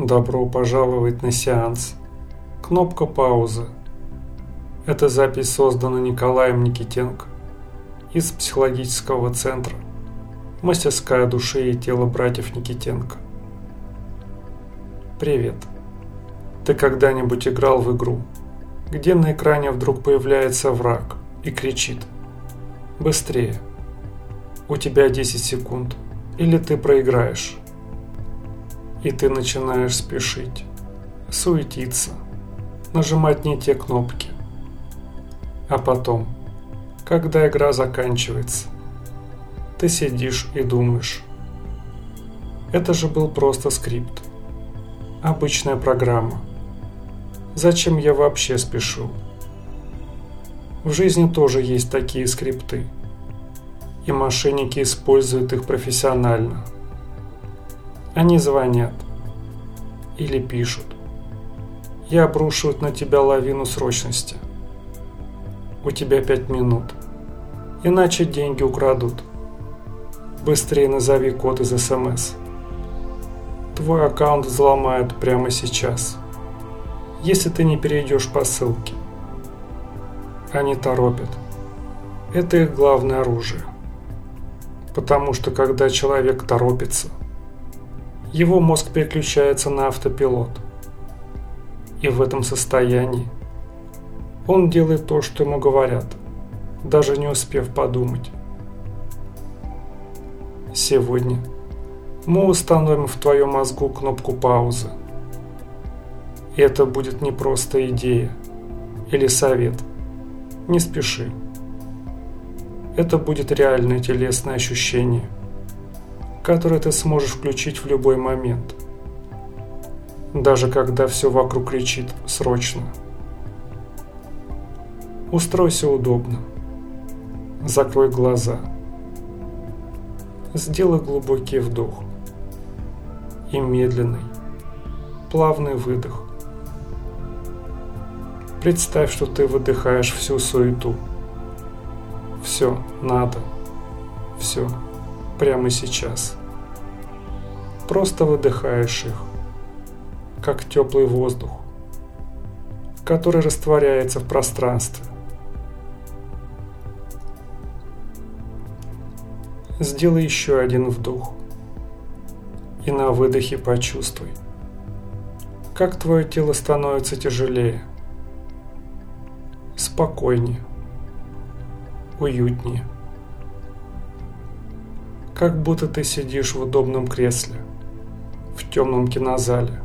Добро пожаловать на сеанс. Кнопка паузы. Эта запись создана Николаем Никитенко из психологического центра «Мастерская души и тела братьев Никитенко». Привет. Ты когда-нибудь играл в игру, где на экране вдруг появляется враг и кричит: «Быстрее! У тебя 10 секунд, или ты проиграешь». И ты начинаешь спешить, суетиться, нажимать не те кнопки. А потом, когда игра заканчивается, ты сидишь и думаешь: это же был просто скрипт, обычная программа. Зачем я вообще спешил? В жизни тоже есть такие скрипты, и мошенники используют их профессионально. Они звонят или пишут и обрушивают на тебя лавину срочности. У тебя 5 минут, иначе деньги украдут. Быстрее назови код из СМС. Твой аккаунт взломают прямо сейчас, если ты не перейдешь по ссылке. Они торопят. Это их главное оружие. Потому что когда человек торопится, его мозг переключается на автопилот. И в этом состоянии он делает то, что ему говорят, даже не успев подумать. Сегодня мы установим в твоем мозгу кнопку паузы. И это будет не просто идея или совет. Не спеши. Это будет реальное телесное ощущение, которое ты сможешь включить в любой момент, даже когда все вокруг кричит «срочно». Устройся удобно, закрой глаза, сделай глубокий вдох и медленный, плавный выдох. Представь, что ты выдыхаешь всю суету. Все надо, все прямо сейчас. Просто выдыхаешь их, как теплый воздух, который растворяется в пространстве. Сделай еще один вдох и на выдохе почувствуй, как твое тело становится тяжелее, спокойнее, уютнее. Как будто ты сидишь в удобном кресле, в темном кинозале.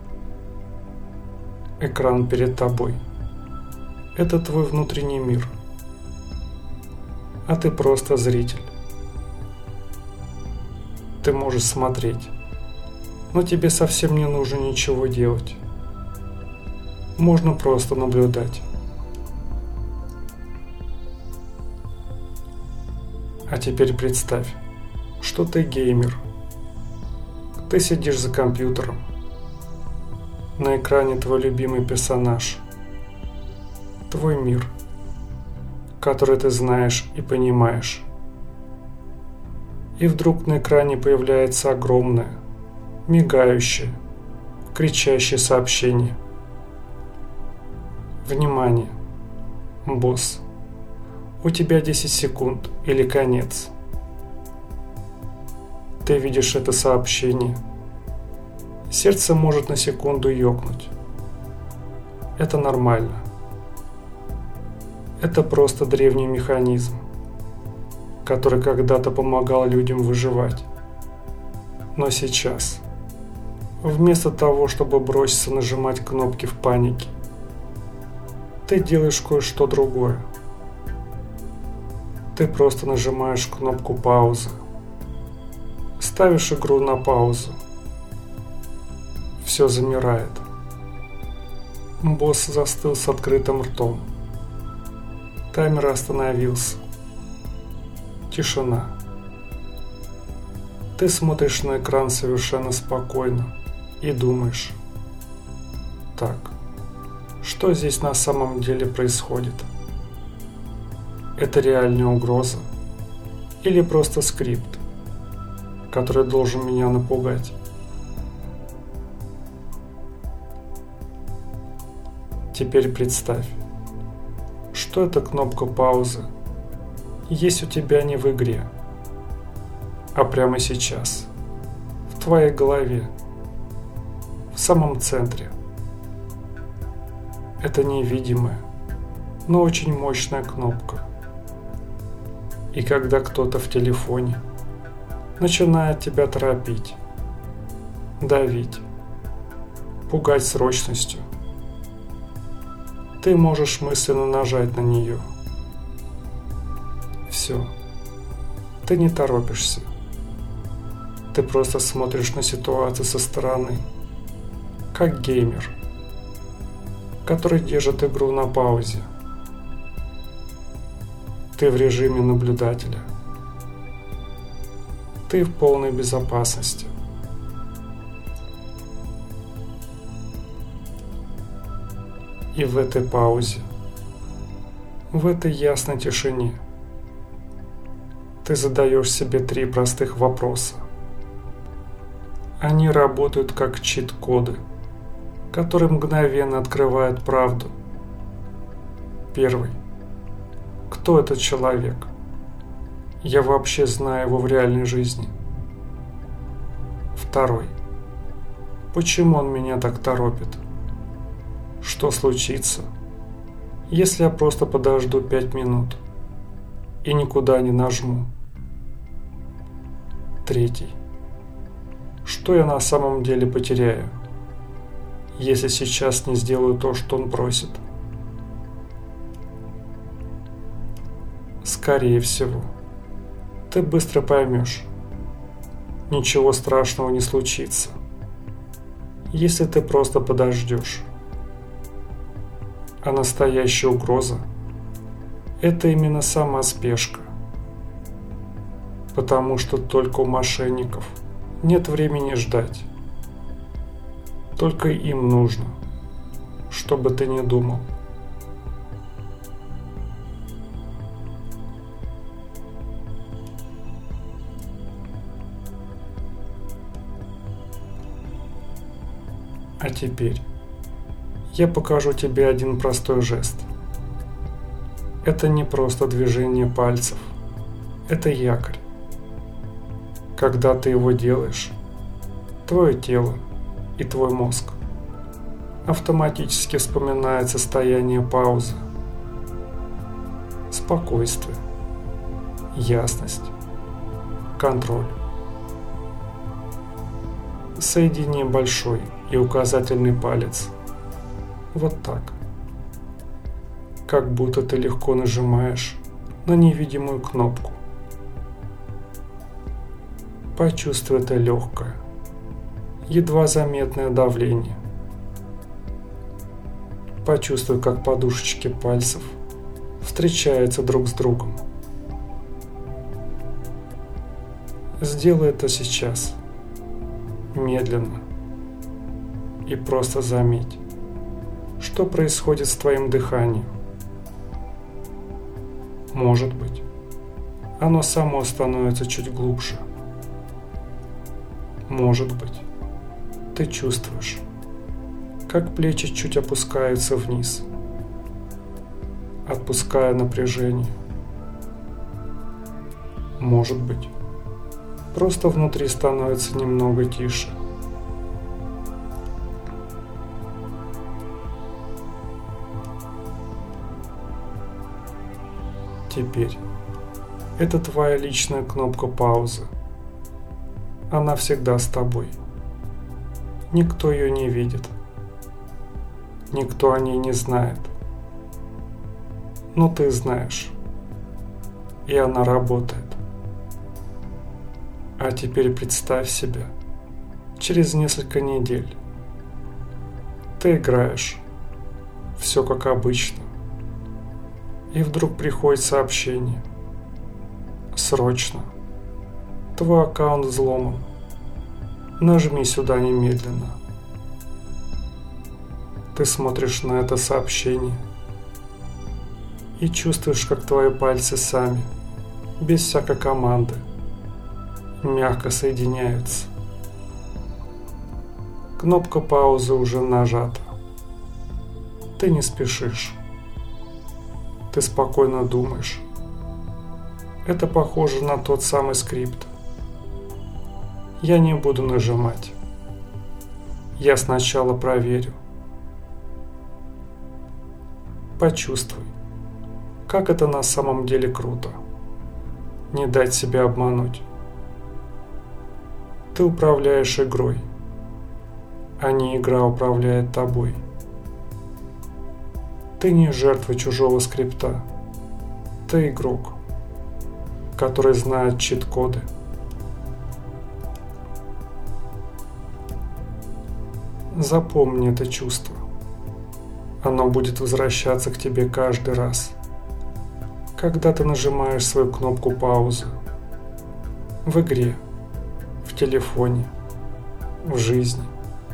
Экран перед тобой. Это твой внутренний мир. А ты просто зритель. Ты можешь смотреть, но тебе совсем не нужно ничего делать. Можно просто наблюдать. А теперь представь, что ты геймер. Ты сидишь за компьютером. На экране твой любимый персонаж. Твой мир, который ты знаешь и понимаешь. И вдруг на экране появляется огромное, мигающее, кричащее сообщение. Внимание! Босс! У тебя 10 секунд или конец. Ты видишь это сообщение. Сердце может на секунду ёкнуть. Это нормально. Это просто древний механизм, который когда-то помогал людям выживать. Но сейчас, вместо того, чтобы броситься нажимать кнопки в панике, ты делаешь кое-что другое. Ты просто нажимаешь кнопку паузы. Ставишь игру на паузу. Все замирает. Босс застыл с открытым ртом. Таймер остановился. Тишина. Ты смотришь на экран совершенно спокойно и думаешь: так, что здесь на самом деле происходит? Это реальная угроза или просто скрипт, который должен меня напугать? Теперь представь, что эта кнопка паузы есть у тебя не в игре, а прямо сейчас, в твоей голове, в самом центре. Это невидимая, но очень мощная кнопка. И когда кто-то в телефоне начинает тебя торопить, давить, пугать срочностью, ты можешь мысленно нажать на нее. Все. Ты не торопишься. Ты просто смотришь на ситуацию со стороны, как геймер, который держит игру на паузе. Ты в режиме наблюдателя. Ты в полной безопасности. И в этой паузе, в этой ясной тишине, ты задаешь себе 3 простых вопроса. Они работают как чит-коды, которые мгновенно открывают правду. Первый. Кто этот человек? Я вообще знаю его в реальной жизни. Второй. Почему он меня так торопит? Что случится, если я просто подожду 5 минут и никуда не нажму? Третий. Что я на самом деле потеряю, если сейчас не сделаю то, что он просит? Скорее всего, ты быстро поймешь, ничего страшного не случится, если ты просто подождешь. А настоящая угроза – это именно сама спешка. Потому что только у мошенников нет времени ждать. Только им нужно, чтобы ты не думал. А теперь я покажу тебе один простой жест. Это не просто движение пальцев, это якорь. Когда ты его делаешь, твое тело и твой мозг автоматически вспоминает состояние паузы, спокойствие, ясность, контроль. Соедини большой и указательный палец. Вот так. Как будто ты легко нажимаешь на невидимую кнопку. Почувствуй это легкое, едва заметное давление. Почувствуй, как подушечки пальцев встречаются друг с другом. Сделай это сейчас, медленно, и просто заметь, что происходит с твоим дыханием. Может быть, оно само становится чуть глубже. Может быть, ты чувствуешь, как плечи чуть опускаются вниз, отпуская напряжение. Может быть, просто внутри становится немного тише. Теперь это твоя личная кнопка паузы. Она всегда с тобой. Никто ее не видит. Никто о ней не знает. Но ты знаешь. И она работает. А теперь представь себе, через несколько недель ты играешь, все как обычно. И вдруг приходит сообщение. Срочно. Твой аккаунт взломан. Нажми сюда немедленно. Ты смотришь на это сообщение и чувствуешь, как твои пальцы сами, без всякой команды, мягко соединяются. Кнопка паузы уже нажата. Ты не спешишь. Ты спокойно думаешь. Это похоже на тот самый скрипт. Я не буду нажимать. Я сначала проверю. Почувствуй, как это на самом деле круто. Не дать себя обмануть. Ты управляешь игрой, а не игра управляет тобой. Ты не жертва чужого скрипта. Ты игрок, который знает чит-коды. Запомни это чувство. Оно будет возвращаться к тебе каждый раз, когда ты нажимаешь свою кнопку паузы. В игре, в телефоне, в жизни.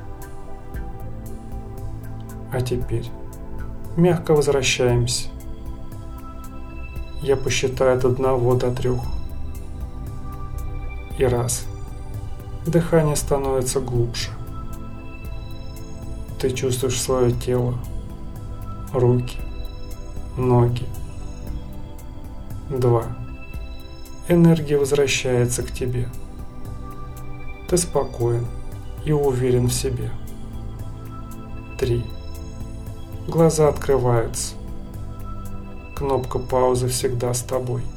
А теперь мягко возвращаемся. Я посчитаю от 1 до 3. И раз. Дыхание становится глубже. Ты чувствуешь свое тело, руки, ноги. 2. Энергия возвращается к тебе. Ты спокоен и уверен в себе. 3. Глаза открываются. Кнопка паузы всегда с тобой.